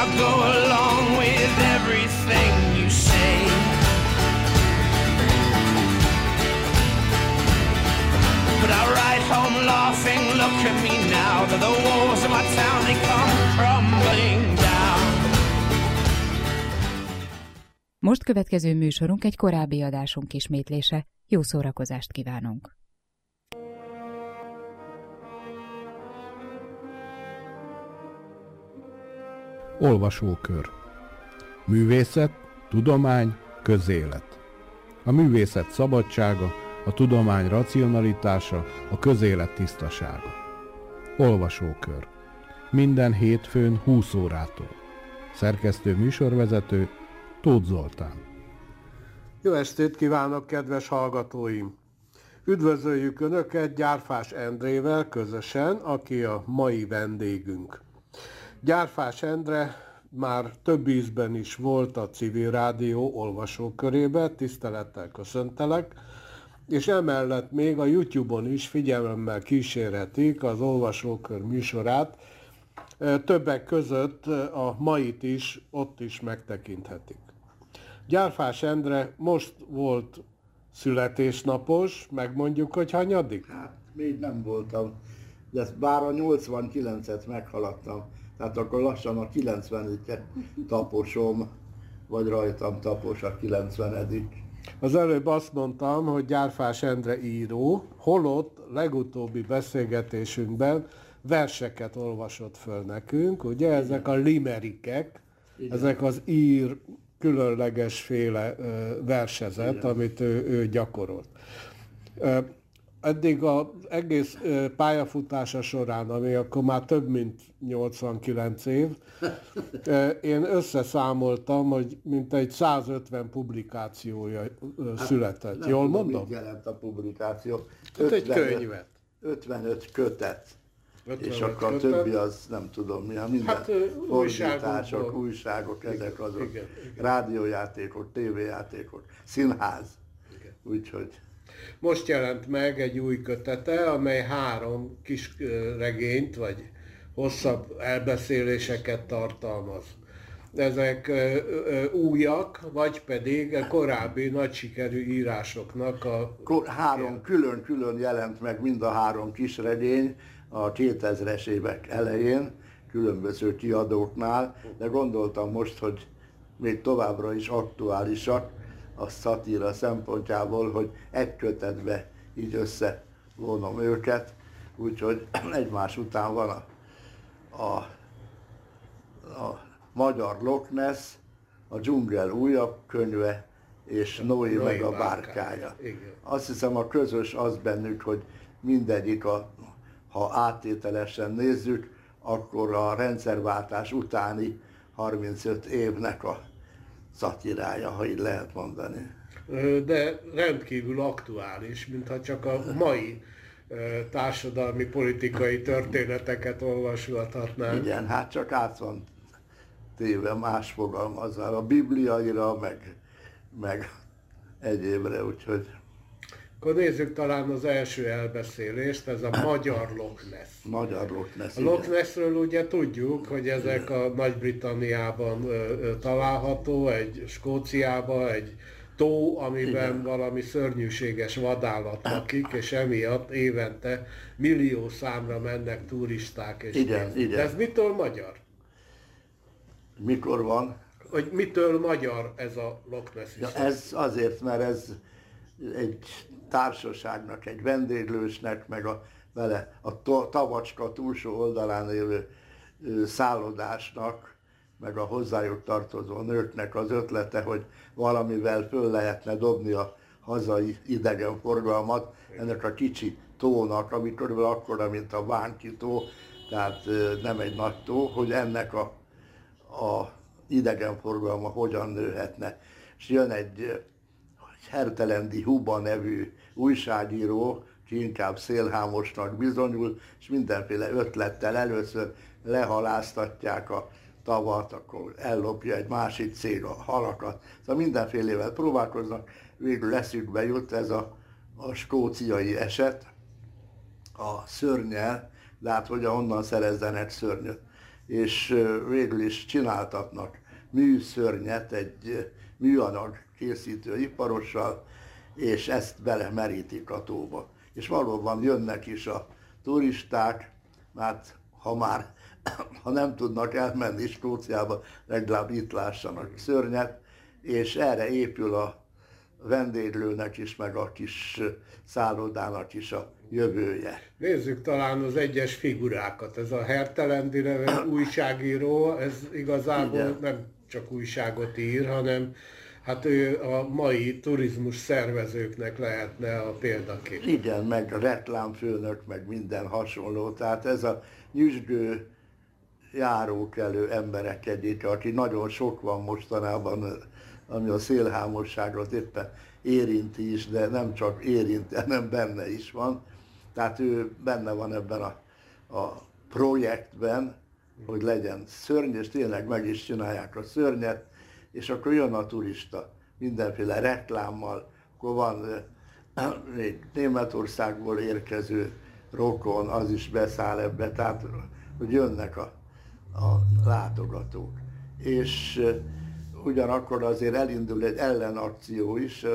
I'll go along with everything you say. But I'll ride home laughing, look at me now, that the walls of my town, they come crumbling down. Most következő műsorunk egy korábbi adásunk ismétlése. Jó szórakozást kívánunk! Olvasókör. Művészet, tudomány, közélet. A művészet szabadsága, a tudomány racionalitása, a közélet tisztasága. Olvasókör. Minden hétfőn 20 órától. Szerkesztő műsorvezető Tóth Zoltán. Jó estét kívánok, kedves hallgatóim! Üdvözöljük Önöket Gyárfás Endrével közösen, aki a mai vendégünk. Gyárfás Endre már több ízben is volt a Civil Rádió olvasókörében, tisztelettel köszöntelek, és emellett még a YouTube-on is figyelemmel kísérhetik az olvasókör műsorát, többek között a mait is ott is megtekinthetik. Gyárfás Endre most volt születésnapos, megmondjuk, hogy hanyadik? Hát még nem voltam, de bár a 89-et meghaladtam, tehát akkor lassan a 90-et taposom, vagy rajtam tapos a 90-edik. Az előbb azt mondtam, hogy Gyárfás Endre író, holott legutóbbi beszélgetésünkben verseket olvasott föl nekünk, ugye ezek a limerikek, ezek az ír különlegesféle versezet, amit ő gyakorolt. Eddig az egész pályafutása során, ami akkor már több mint 89 év, én összeszámoltam, hogy mintegy 150 publikációja született. Nem jól tudom, mondom? mit jelent a publikáció. Egy könyvet. 55 kötet. 55 és akkor a többi az nem tudom mi, minden hát, fordítások, újságok, ezek azok, igen. Rádiójátékok, tévéjátékok, színház. Úgyhogy... Most jelent meg egy új kötete, amely 3 kis regényt, vagy hosszabb elbeszéléseket tartalmaz. Ezek újak, vagy pedig korábbi nagy sikerű írásoknak a... 3 külön-külön jelent meg mind a 3 kis regény a 2000-es évek elején, különböző kiadóknál, de gondoltam most, hogy még továbbra is aktuálisak a szatíra szempontjából, hogy egy kötetbe így összevonom őket, úgyhogy egymás után van a magyar Loch Ness, a dzsungel újabb könyve, és Noé meg a bárkája. Azt hiszem a közös az bennük, hogy mindegyik, ha áttételesen nézzük, akkor a rendszerváltás utáni 35 évnek a szatírája, ha így lehet mondani. De rendkívül aktuális, mintha csak a mai társadalmi, politikai történeteket olvasgathatnánk. Igen, hát csak át van téve más fogalmazzal, a bibliaira, meg egyébre, úgyhogy... Akkor nézzük talán az első elbeszélést, ez a magyar Loch Ness. Magyar Loch Ness, a Loch Nessről ugye tudjuk, hogy ezek a Nagy-Britanniában található, egy Skóciában, egy tó, amiben igen. valami szörnyűséges vadállat lakik, és emiatt évente millió számra mennek turisták. És igen. De ez mitől magyar? Mikor van? Hogy mitől magyar ez a Loch Ness? Ja, ez azért, mert ez egy társaságnak, egy vendéglősnek, meg a Tavacska túlsó oldalán élő szállodásnak, meg a hozzájuk tartozó nőknek az ötlete, hogy valamivel föl lehetne dobni a hazai idegenforgalmat ennek a kicsi tónak, ami körülbelül akkora, mint a Bánki tó, tehát nem egy nagy tó, hogy ennek a idegenforgalma hogyan nőhetne. És jön egy Hertelendi Huba nevű újságíró, ki inkább szélhámosnak bizonyul, és mindenféle ötlettel először lehaláztatják a tavat, akkor ellopja egy másik cég a halakat. Szóval mindenfélével próbálkoznak, végül eszükbe jut ez a skóciai eset, a szörnnyel, de hát hogy onnan szerezzenek szörnyöt. és végül is csináltatnak műszörnyet egy műanyag készítő iparossal, és ezt belemerítik a tóba. És valóban jönnek is a turisták, hát ha nem tudnak elmenni Skóciába, legalább itt lássanak szörnyet, és erre épül a vendéglőnek is, meg a kis szállodának is a jövője. Nézzük talán az egyes figurákat. Ez a Hertelendi nevű újságíró, ez igazából Igen. nem csak újságot ír, hanem hát ő a mai turizmus szervezőknek lehetne a példakép. Igen, meg a reklámfőnök, meg minden hasonló. Tehát ez a nyüzsgő, járókelő emberek egyike, aki nagyon sok van mostanában, ami a szélhámosságot éppen érinti is, de nem csak érinti, hanem benne is van. Tehát ő benne van ebben a projektben, hogy legyen szörny, és tényleg meg is csinálják a szörnyet, és akkor jön a turista mindenféle reklámmal, akkor van egy Németországból érkező rokon, az is beszáll ebbe, tehát hogy jönnek a látogatók. És ugyanakkor azért elindul egy ellenakció is,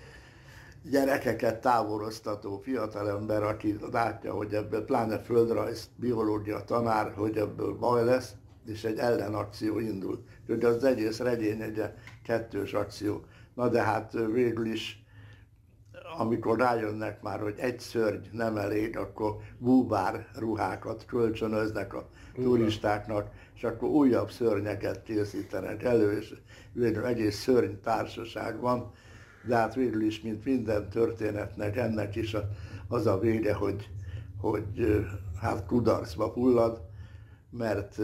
gyerekeket távoloztató fiatalember, aki látja, hogy ebből, pláne földrajz, biológia tanár, hogy ebből baj lesz, és egy ellenakció indul. Úgyhogy az egész regény egy kettős akció. Na de hát végül is, amikor rájönnek már, hogy egy szörny nem elég, akkor búvár ruhákat kölcsönöznek a turistáknak, és akkor újabb szörnyeket készítenek elő, és végül egész szörny társaság van. De hát végül is, mint minden történetnek, ennek is az a vége, hogy hát kudarcba fullad, mert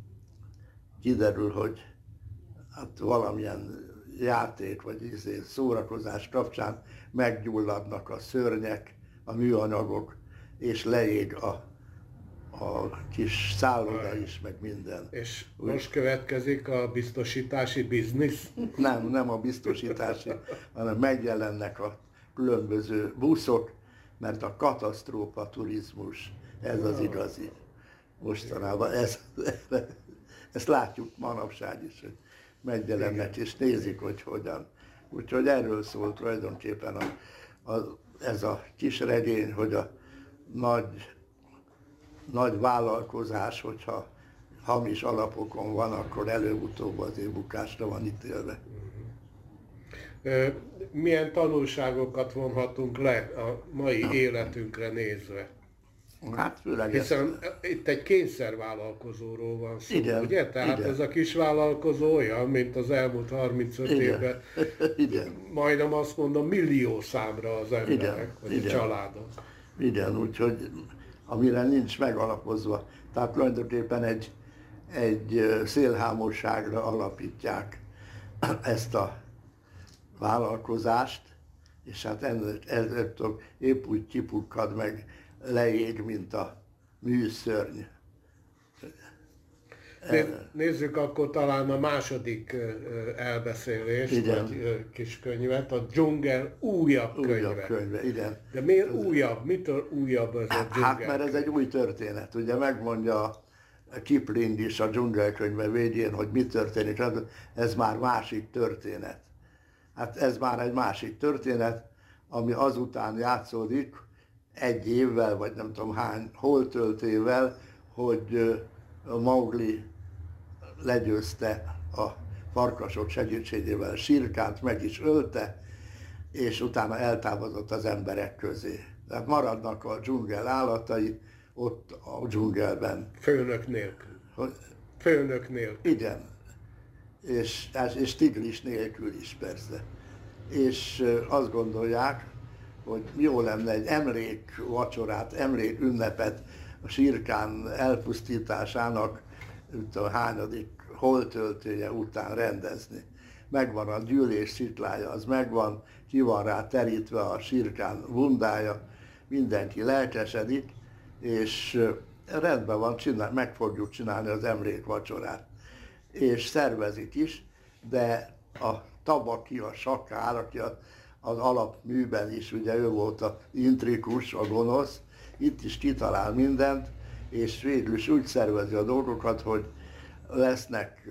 kiderül, hogy hát valamilyen játék vagy szórakozás kapcsán meggyulladnak a szörnyek, a műanyagok, és leég a kis szálloda is, meg minden. És most következik a biztosítási biznisz? Nem a biztosítási, hanem megjelennek a különböző buszok, mert a katasztrófa turizmus, ez az igazi. Mostanában ezt látjuk manapság is, hogy megjelennek és nézik, hogy hogyan. Úgyhogy erről szól tulajdonképpen ez a kis regény, hogy a nagy vállalkozás, hogyha hamis alapokon van, akkor előbb-utóbb azért bukásra van ítélve. Milyen tanulságokat vonhatunk le a mai életünkre nézve? Hát főleg Hiszen itt egy kényszervállalkozóról van szó, igen, ugye? Tehát igen. ez a kis vállalkozó olyan, mint az elmúlt 35 évben, Igen. majdnem azt mondom, millió számra az emberek, Igen, vagy igen. a családok. Igen, úgyhogy amire nincs megalapozva. Tehát tulajdonképpen egy szélhámosságra alapítják ezt a vállalkozást, és hát ettől épp úgy kipukkad meg, leég, mint a műszörny. Nézzük akkor talán a második elbeszélést, Igen. vagy kis könyvet, a dzsungel újabb könyve. Újabb könyve, igen. De miért újabb? Mitől újabb ez a dzsungel? Hát mert ez egy új történet. Ugye megmondja Kipling is a dzsungelkönyve végén, hogy mi történik. Hát ez már másik történet. Hát ez már egy másik történet, ami azután játszódik, egy évvel, vagy nem tudom hány holtöltével, hogy Mowgli legyőzte a farkasok segítségével Sirkánt, meg is ölte, és utána eltávozott az emberek közé. Tehát maradnak a dzsungel állatai ott a dzsungelben. Főnök nélkül. Főnök nélkül. Igen. És tigris nélkül is persze. És azt gondolják, hogy jó lenne egy emlékvacsorát, emlékünnepet a Sirkán elpusztításának a hányadik holtöltője után rendezni. Megvan a gyűlés sziklája, az megvan, ki van rá terítve a Sirkán bundája, mindenki lelkesedik, és rendben van, meg fogjuk csinálni az emlékvacsorát. És szervezik is, de a Tabaki, a sakár, aki az alapműben is, ugye ő volt az intrikus, a gonosz, itt is kitalál mindent, és végül is úgy szervezi a dolgokat, hogy lesznek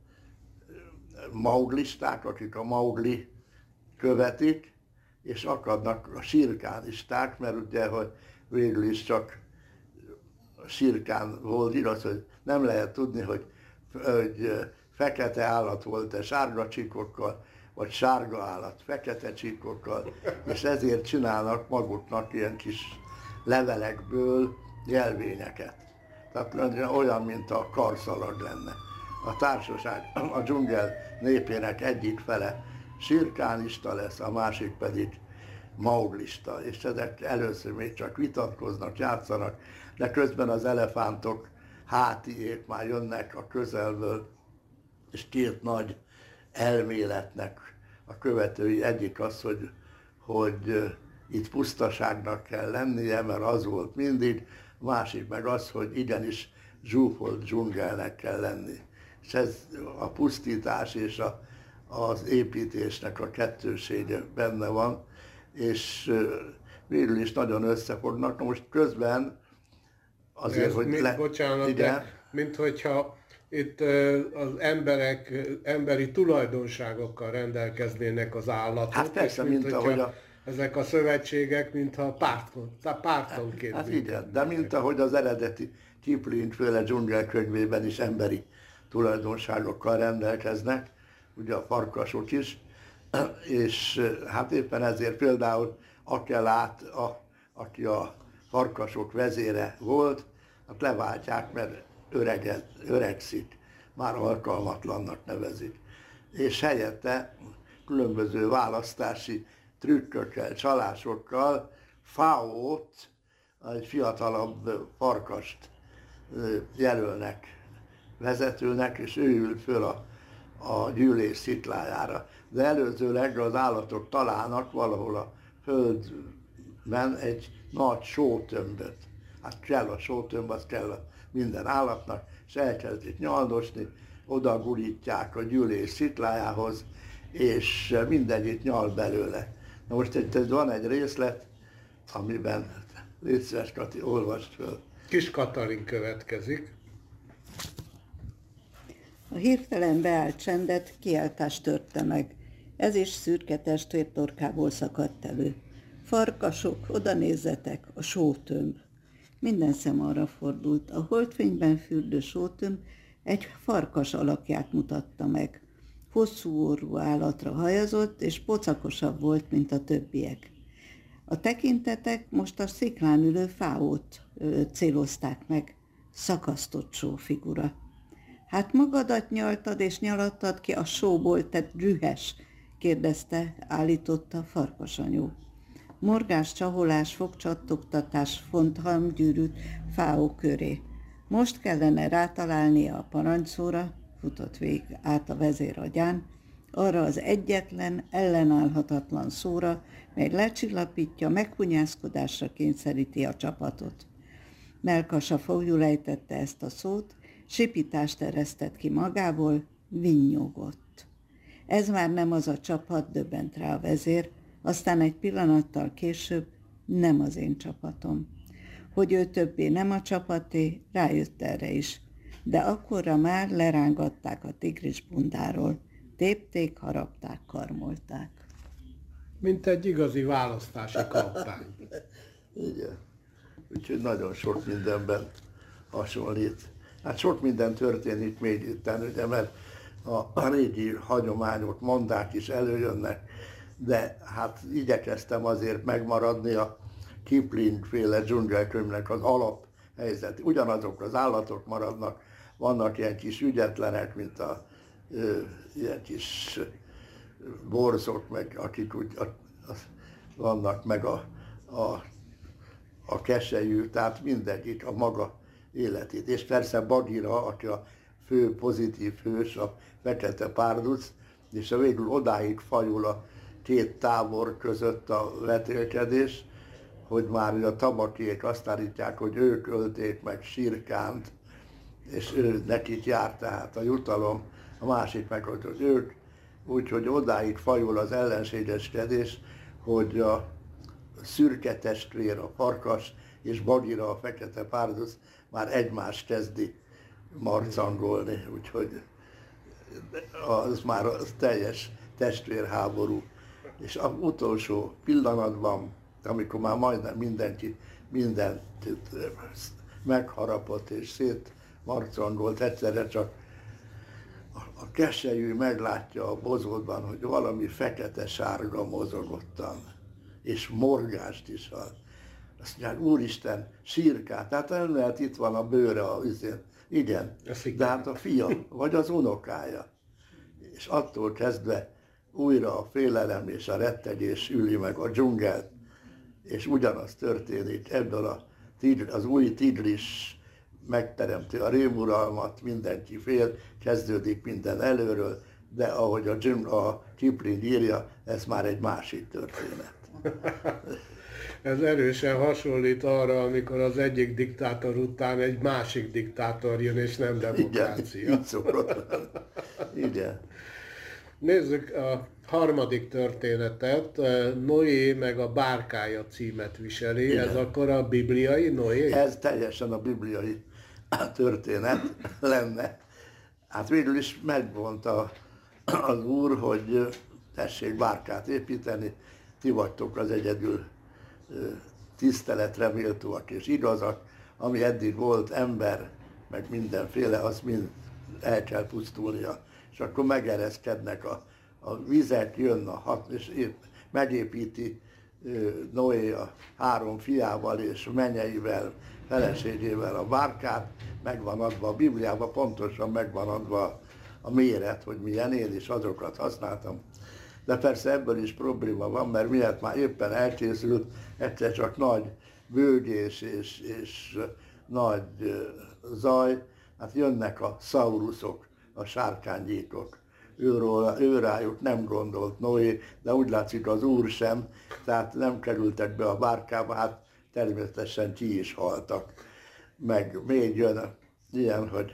mauglisták, akik a maugli követik, és akadnak a sirkánisták, mert ugye, hogy végül is csak a sirkán volt igaz, hogy nem lehet tudni, hogy fekete állat volt-e sárga csíkokkal, vagy sárga állat fekete csíkokkal, és ezért csinálnak maguknak ilyen kis levelekből jelvényeket. Tehát olyan, mint a karszalag lenne. A társaság, a dzsungel népének egyik fele sirkánista lesz, a másik pedig mauglista, és ezek először még csak vitatkoznak, játszanak, de közben az elefántok hátiék már jönnek a közelből, és két nagy elméletnek a követői. Egyik az, hogy itt pusztaságnak kell lennie, mert az volt mindig, másik meg az, hogy igenis zsúfolt dzsungelnek kell lenni. És ez a pusztítás és az építésnek a kettősége benne van, és végül is nagyon összefognak. Most közben azért, hogy... Bocsánat, igen? de mint hogyha itt az emberek emberi tulajdonságokkal rendelkeznének az állatok. Hát persze, és mint ahogy ezek a szövetségek, mintha pártonként. Hát igen, de mint ahogy az eredeti Kipling-féle dzsungelkönyvében is emberi tulajdonságokkal rendelkeznek, ugye a farkasok is, és hát éppen ezért például Akelát, aki a farkasok vezére volt, hát leváltják, mert öregszik, már alkalmatlannak nevezik. És helyette különböző választási trükkökkel, csalásokkal Fáót, egy fiatalabb farkast jelölnek vezetőnek, és ő ül föl a gyűlés sziklájára. De előzőleg az állatok találnak valahol a földben egy nagy sótömböt. Hát kell a sótömb, az kell minden állatnak, és elkezdik nyaldosni, oda gurítják a gyűlés sziklájához, és mindegyik nyal belőle. Na most itt van egy részlet, amiben légy szíves, Kati, olvasd föl. Kis Katalin következik. A hirtelen beállt csendet kiáltás törte meg. Ez is szürke testvértorkából szakadt elő. Farkasok, oda nézzetek, a sótömb. Minden szem arra fordult. A holdfényben fürdő sótömb egy farkas alakját mutatta meg. Hosszú orrú állatra hajazott, és pocakosabb volt, mint a többiek. A tekintetek most a sziklán ülő Fáót célozták meg. Szakasztott sófigura. Hát magadat nyaltad és nyalattad ki a sóból, te dühes? Kérdezte, állította a farkasanyó. Morgás, csaholás, fogcsattogtatás fonthalmgyűrűt Fáó köré. Most kellene rátalálnia a parancsszóra, futott végig át a vezér agyán, arra az egyetlen, ellenállhatatlan szóra, mely lecsillapítja, meghunyászkodásra kényszeríti a csapatot. Mellkasa fogjul ejtette ezt a szót, sipítást eresztett ki magából, vinnyogott. Ez már nem az a csapat, döbbent rá a vezér, aztán egy pillanattal később nem az én csapatom. Hogy ő többé nem a csapaté, rájött erre is, de akkorra már lerángatták a tigris bundáról, tépték, harapták, karmolták. Mint egy igazi választási kampány. Igen. Úgyhogy nagyon sok mindenben hasonlít. Hát sok minden történik még itt, ugye, mert a régi hagyományok, mondák is előjönnek, de hát igyekeztem azért megmaradni a Kipling-féle dzsungelkönyvnek az alaphelyzet. Ugyanazok az állatok maradnak, vannak ilyen kis ügyetlenek, mint ilyen kis borzok, meg akik úgy vannak, meg a keselyű, tehát mindegyik a maga életét. És persze Bagheera, aki a fő pozitív hős, a fekete párduc, és a végül odáig fajul a két tábor között a vetélkedés, hogy már a tabakiek azt állítják, hogy ők ölték meg Sirkánt, és nekik jár tehát a jutalom, a másik meg, hogy ők, úgyhogy odáig fajul az ellenségeskedés, hogy a szürke testvér, a farkas és Bagira, a fekete párduc már egymást kezdi marcangolni, úgyhogy az már az teljes testvérháború. És az utolsó pillanatban, amikor már majdnem mindent megharapott és szétmarcangolt, egyszerre csak a keselyű meglátja a bozótban, hogy valami fekete-sárga mozogottan, és morgást is hall. Azt mondják, úristen, sírkát, tehát nem lehet, itt van a bőre a üzén. Igen, de hát a fia, vagy az unokája. És attól kezdve újra a félelem és a rettegés üli meg a dzsungelt, és ugyanaz történik, ebből az új Tigris megteremti a rémuralmat, mindenki fél, kezdődik minden előről, de ahogy a Kipling írja, ez már egy másik történet. Ez erősen hasonlít arra, amikor az egyik diktátor után egy másik diktátor jön, és nem demokrácia. Igen, így szokott lenni. Igen. Nézzük a harmadik történetet, Noé meg a bárkája címet viseli. Igen. Ez akkor a bibliai Noé? Ez teljesen a bibliai történet lenne. Hát végül is megmondta az Úr, hogy tessék bárkát építeni, ti vagytok az egyedül tiszteletre méltóak és igazak, ami eddig volt ember, meg mindenféle, az mind el kell pusztulnia. És akkor megereszkednek a vizek, jön és megépíti Noé a 3 fiával és menyeivel, feleségével a bárkát, megvan adva a Bibliában, pontosan megvan adva a méret, hogy milyen, én is azokat használtam. De persze ebből is probléma van, mert miért már éppen elkészült, egyszer csak nagy bőgés és nagy zaj, hát jönnek a szauruszok, a sárkánygyíkok. Ő rájuk nem gondolt Noé, de úgy látszik az Úr sem, tehát nem kerültek be a bárkába, hát természetesen ki is haltak. Meg még jön ilyen, hogy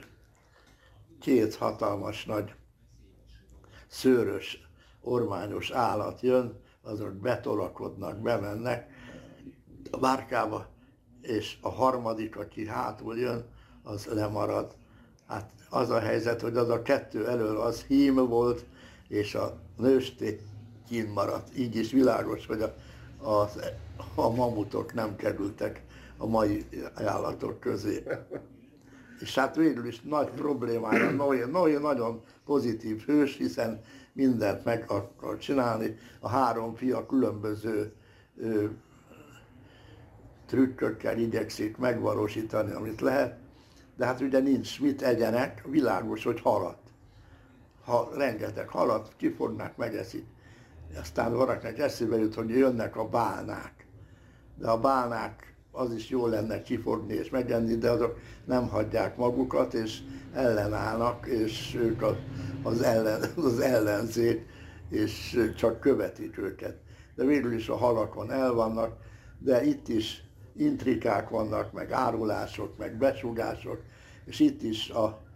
2 hatalmas nagy szőrös, ormányos állat jön, azok betolakodnak, bemennek a bárkába, és a harmadik, aki hátul jön, az lemarad. Hát az a helyzet, hogy az a 2 elől az hím volt, és a nőstény kín maradt. Így is világos, hogy a mamutok nem kerültek a mai állatok közé. És hát végül is nagy problémája, Noé nagyon pozitív hős, hiszen mindent meg akar csinálni. A 3 fia különböző trükkökkel igyekszik megvalósítani, amit lehet. De hát ugye nincs mit egyenek, világos, hogy halat. Rengeteg halat kifognak, megeszik. Aztán valakinek eszébe jut, hogy jönnek a bálnák. De a bálnák, az is jó lenne kifogni és megenni, de azok nem hagyják magukat, és ellenállnak, és ők az ellenzék, és csak követik őket. De végül is a halakon el vannak, de itt is intrikák vannak, meg árulások, meg besugások, és itt is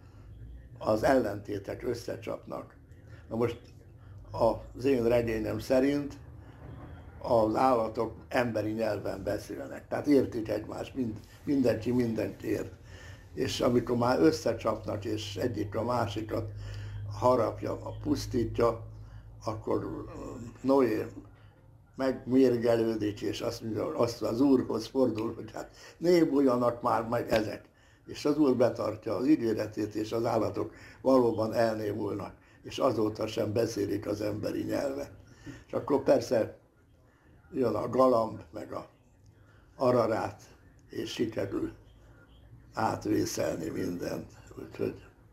az ellentétek összecsapnak. Na most az én regényem szerint az állatok emberi nyelven beszélnek, tehát értik egymást, mindenki mindent ért. És amikor már összecsapnak, és egyik a másikat harapja, pusztítja, akkor Noé megmérgelődik, és azt mondja, azt az Úrhoz fordul, hogy hát némuljanak már meg ezek. És az Úr betartja az ígéretét, és az állatok valóban elnémulnak, és azóta sem beszélik az emberi nyelvet. És akkor persze jön a galamb, meg a ararát, és sikerül átvészelni mindent. Úgyhogy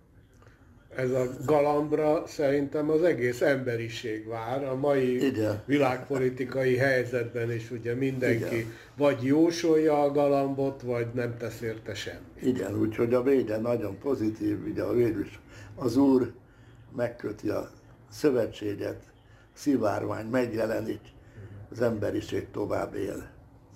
ez a galambra szerintem az egész emberiség vár, a mai igen. világpolitikai helyzetben is ugye mindenki igen. vagy jósolja a galambot, vagy nem tesz érte semmit. Igen, úgyhogy a vége nagyon pozitív, ugye a végül az Úr megköti a szövetséget, szivárvány megjelenik, az emberiség tovább él.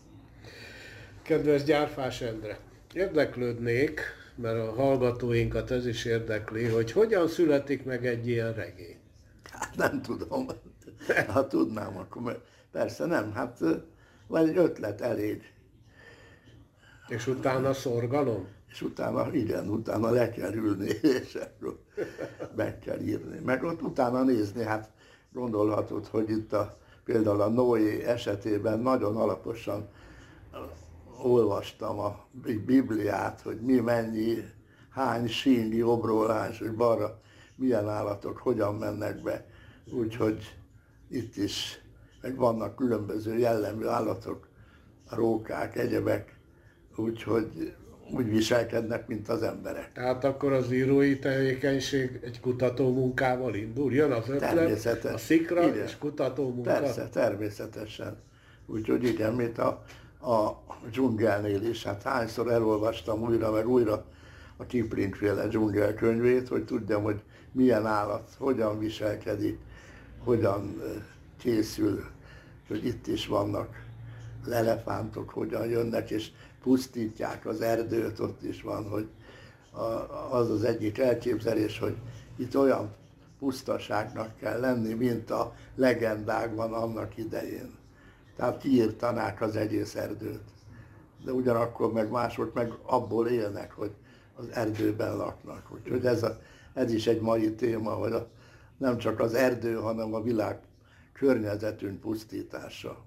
Kedves Gyárfás Endre, érdeklődnék, mert a hallgatóinkat ez is érdekli, hogy hogyan születik meg egy ilyen regény. Hát nem tudom. Ha tudnám, akkor persze nem. Hát vagy egy ötlet elég. És utána szorgalom? És utána le kell ülni, és akkor meg kell írni. Meg ott utána nézni, hát gondolhatod, hogy itt például a Noé esetében nagyon alaposan olvastam a Bibliát, hogy mi mennyi, hány sín jobbról áll, hogy balra milyen állatok hogyan mennek be. Úgyhogy itt is meg vannak különböző jellemű állatok, a rókák, egyebek, úgyhogy úgy viselkednek, mint az emberek. Tehát akkor az írói tevékenység egy kutató munkával indul? Jön az ötlet, a szikra igen. És kutató munka? Persze, természetesen. Úgyhogy igen, mint a dzsungelnél is, hát hányszor elolvastam újra meg újra a Kipling-féle dzsungelkönyvét, hogy tudjam, hogy milyen állat, hogyan viselkedik, hogyan készül, hogy itt is vannak elefántok, hogyan jönnek és pusztítják az erdőt, ott is van, hogy az az egyik elképzelés, hogy itt olyan pusztaságnak kell lenni, mint a legendákban annak idején. Tehát kiírtanák az egész erdőt. De ugyanakkor meg mások meg abból élnek, hogy az erdőben laknak. Úgyhogy ez is egy mai téma, hogy nem csak az erdő, hanem a világ környezetünk pusztítása.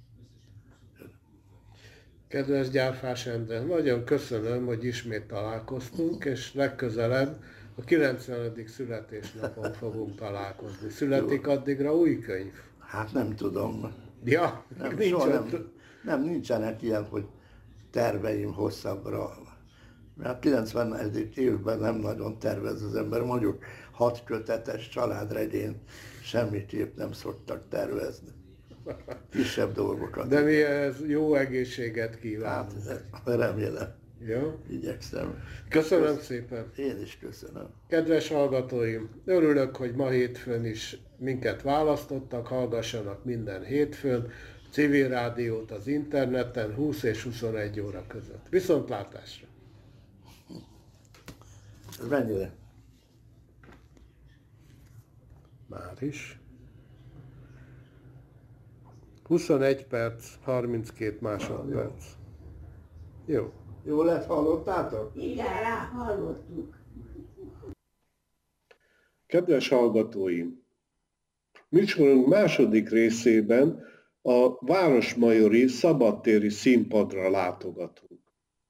Kedves Gyárfás Endre, nagyon köszönöm, hogy ismét találkoztunk, és legközelebb a 90. születésnapon fogunk találkozni. Születik addigra új könyv? Hát nem tudom. Ja, nincsenek ilyen, hogy terveim hosszabbra. Mert 90. évben nem nagyon tervez az ember, mondjuk 6 kötetes családregényt semmiképp nem szoktak tervezni. Kisebb dolgokat. De mi ez jó egészséget kívánunk. Hát, remélem. Jó? Igyekszem. Köszönöm szépen. Én is köszönöm. Kedves hallgatóim, örülök, hogy ma hétfőn is minket választottak, hallgassanak minden hétfőn, civil rádiót az interneten 20 és 21 óra között. Viszontlátásra! Ez mennyire? Már is. 21 perc, 32 másodperc. Jó. Jó lett, hallottátok? Igen, hallottuk. Kedves hallgatóim! Műsorunk második részében a Városmajori Szabadtéri Színpadra látogatunk.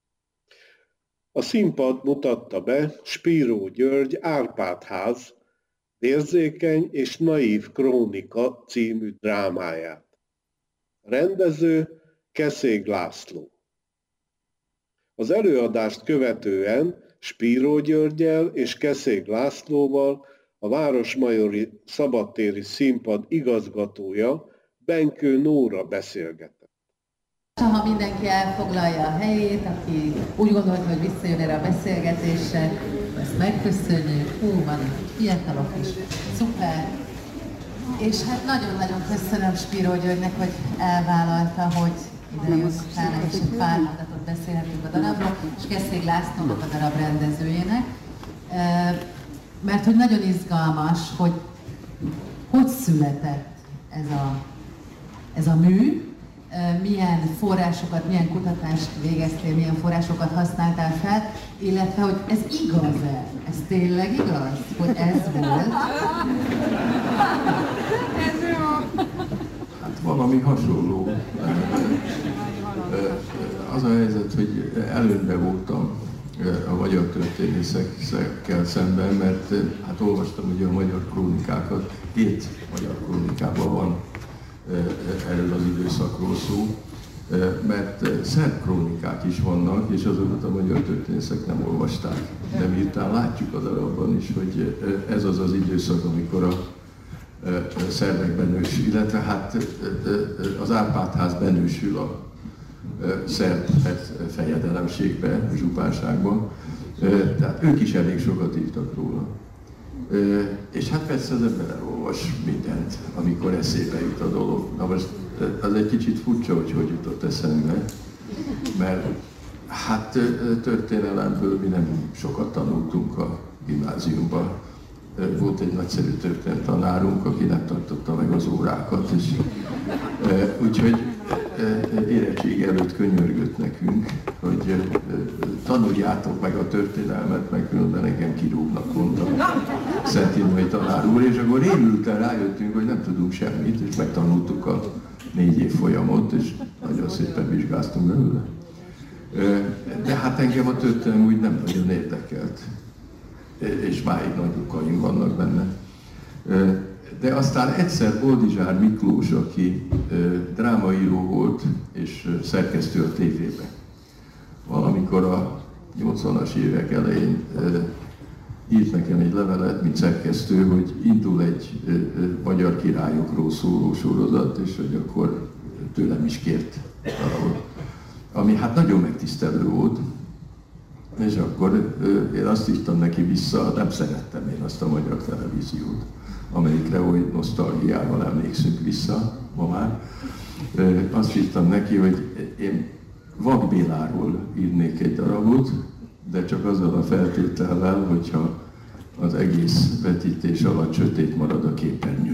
A színpad mutatta be Spiró György Árpád-ház érzékeny és naív krónika című drámáját. A rendező Keszég László. Az előadást követően Spiró Györggyel és Keszég Lászlóval a Városmajori Szabadtéri Színpad igazgatója, Benkő Nóra beszélgetett. Ha mindenki elfoglalja a helyét, aki úgy gondolta, hogy visszajön erre a beszélgetésre, ezt megköszönjük. Vannak fiatalok is, szuper. És hát nagyon-nagyon köszönöm Spiró Györgynek, hogy elvállalta, hogy ide jött utána, és egy pár mondatot beszélhetünk a darabról, és Keszég Lászlónak, a darab rendezőjének. Mert hogy nagyon izgalmas, hogy született ez a mű, milyen forrásokat, milyen kutatást végeztél, milyen forrásokat használtál fel, illetve hogy ez igaz-e? Ez tényleg igaz, hogy ez volt? Hát valami hasonló. Az a helyzet, hogy előnyben voltam a magyar történészekkel szemben, mert hát olvastam ugye a magyar krónikákat, 7 magyar krónikában van erről az időszakról szó, mert szerb krónikák is vannak, és azokat a magyar történészek nem olvasták. De miután látjuk a darabban is, hogy ez az az időszak, amikor a szerbek benősül, illetve hát az Árpád-ház benősül a szerb fejedelemségbe, zsupánságba, tehát ők is elég sokat írtak róla. És hát persze az ember elolvas mindent, amikor eszébe jut a dolog. Na most az egy kicsit furcsa, hogy jutott eszembe, mert hát történelemből mi nem sokat tanultunk a gimnáziumban. Volt egy nagyszerű történetanárunk, aki nem tartotta meg az órákat, és úgyhogy érettség előtt könyörgött nekünk, hogy tanuljátok meg a történelmet, meg különben engem kirúgnak, mondta Szentinói tanár úr, és akkor rémülten rájöttünk, hogy nem tudunk semmit, és megtanultuk a 4 év folyamot, és nagyon szépen vizsgáztunk belőle. De hát engem a történelem úgy nem nagyon érdekelt, és máig nagy okaim vannak benne. De aztán egyszer Boldizsár Miklós, aki drámaíró volt és szerkesztő a tévében, valamikor a 80-as évek elején írt nekem egy levelet, mint szerkesztő, hogy indul egy magyar királyokról szóló sorozat, és hogy akkor tőlem is kért darabot, ami hát nagyon megtisztelő volt. És akkor én azt írtam neki vissza, nem szerettem én azt a magyar televíziót, amelyikre oly nosztalgiával emlékszünk vissza ma már. Azt írtam neki, hogy én Vak Béláról írnék egy darabot, de csak azzal a feltétellel, hogyha az egész vetítés alatt sötét marad a képernyő.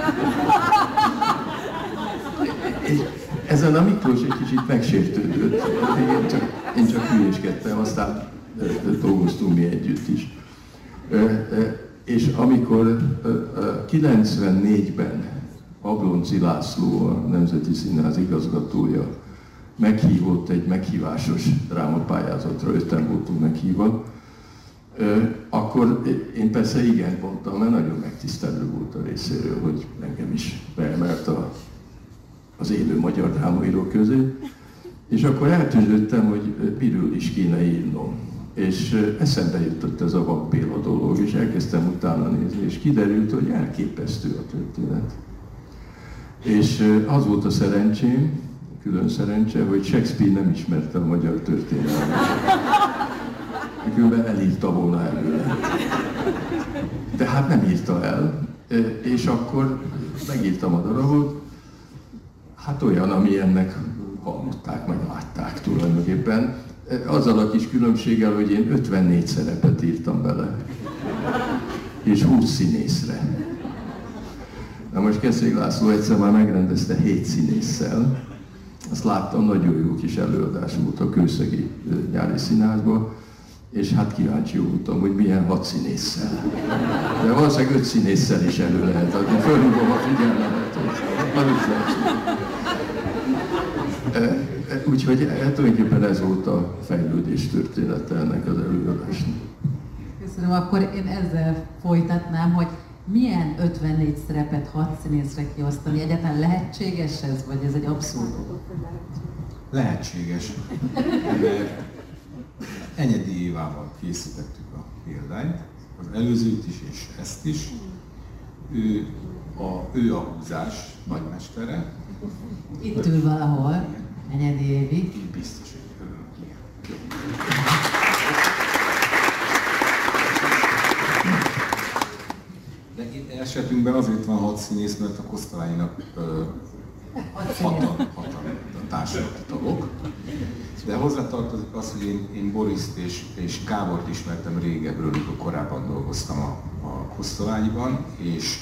Ezen a Miklós egy kicsit megsértődött. Én csak hülyéskedtem, aztán dolgoztunk mi együtt is. És amikor 94-ben Ablonczy László, a Nemzeti Színház igazgatója meghívott egy meghívásos drámapályázatra, 5-en voltunk meghívva, akkor én persze igen mondtam, mert nagyon megtisztelő volt a részéről, hogy engem is beemelt az élő magyar drámaírók közé, és akkor eltűnődtem, hogy miről is kéne írnom. És eszembe jutott ez a Vak Béla dolog, és elkezdtem utána nézni, és kiderült, hogy elképesztő a történet. És az volt a szerencsém, külön szerencse, hogy Shakespeare nem ismerte a magyar történelmet. Különben elírta volna előle. De hát nem írta el, és akkor megírtam a darabot, hát olyan, amilyennek hallották, meg látták tulajdonképpen. Azzal a kis különbséggel, hogy én 54 szerepet írtam bele, és 20 színészre. Na most Keszeg László egyszer már megrendezte 7 színésszel. Azt láttam, nagyon jó kis előadás volt a Kőszegi Nyári Színházban, és hát kíváncsi voltam, hogy milyen 6 színésszel. De valószínűleg 5 színésszel is elő lehet adni. Fölhívom a figyelmemet, hogy úgyhogy tulajdonképpen ez volt a fejlődés története ennek az előadásnak. Köszönöm, akkor én ezzel folytatnám, hogy milyen 54 szerepet 6 színészre kiosztani? Egyáltalán lehetséges ez, vagy ez egy abszurd? Lehetséges, mert Enyedi Évával készítettük a példányt, az előzőt is és ezt is. Ő a húzás nagymestere. Itt ül valahol, Enyedi Évi. Biztos, hogy örülök. De esetünkben azért van 6 színész, mert a Kosztolányinak 6 a társadalmi tagok. De hozzátartozik az, hogy én Boriszt és Gábort ismertem régebről, amikor korábban dolgoztam a Kosztolányiban, és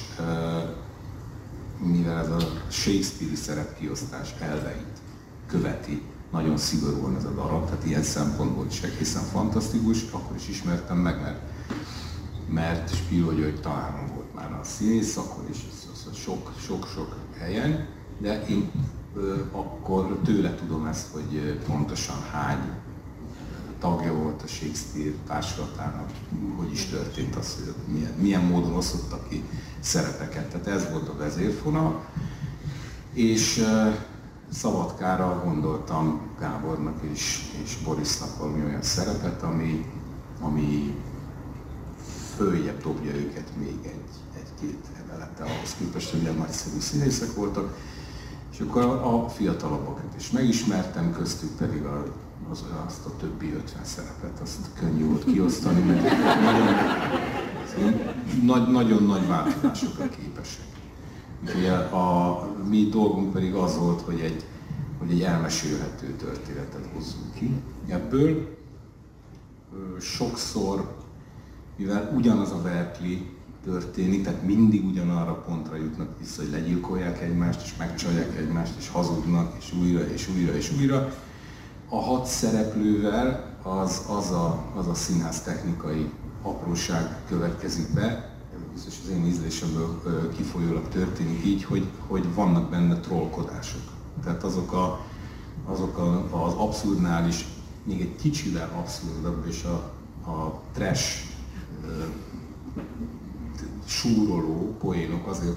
mivel ez a Shakespeare-i szerepkiosztás elveit követi nagyon szigorúan ez a darab, tehát ilyen szempontból is egészen fantasztikus, akkor is ismertem meg, mert Spiro György tanárom volt már a színész, akkor is sok-sok helyen, de én akkor tőle tudom ezt, hogy pontosan hány tagja volt a Shakespeare társulatának, hogy is történt az, hogy milyen módon osztottak ki szerepeket. Tehát ez volt a vezérfonal, és Szabadkára gondoltam Gábornak és Borisnak valami olyan szerepet, ami följebb dobja őket még egy-két emelettel ahhoz képest, hogy milyen nagyszerű színészek voltak. És akkor a fiatalabbakat is megismertem, köztük pedig azt a többi 50 szerepet, azt könnyű volt kiosztani, mert nagyon nagy változásokra képesek. Úgyhogy a mi dolgunk pedig az volt, hogy egy elmesélhető történetet hozzunk ki ebből. Sokszor, mivel ugyanaz a verkli, történik, tehát mindig ugyanarra a pontra jutnak vissza, hogy legyilkolják egymást, és megcsalják egymást, és hazudnak, és újra, és újra, és újra. A 6 szereplővel az a színház technikai apróság következik be, biztos az én ízlésemből kifolyólag történik így, hogy vannak benne trollkodások. Tehát azok az abszurdnál is még egy kicsivel abszurdabb, és a trash súroló poénok azért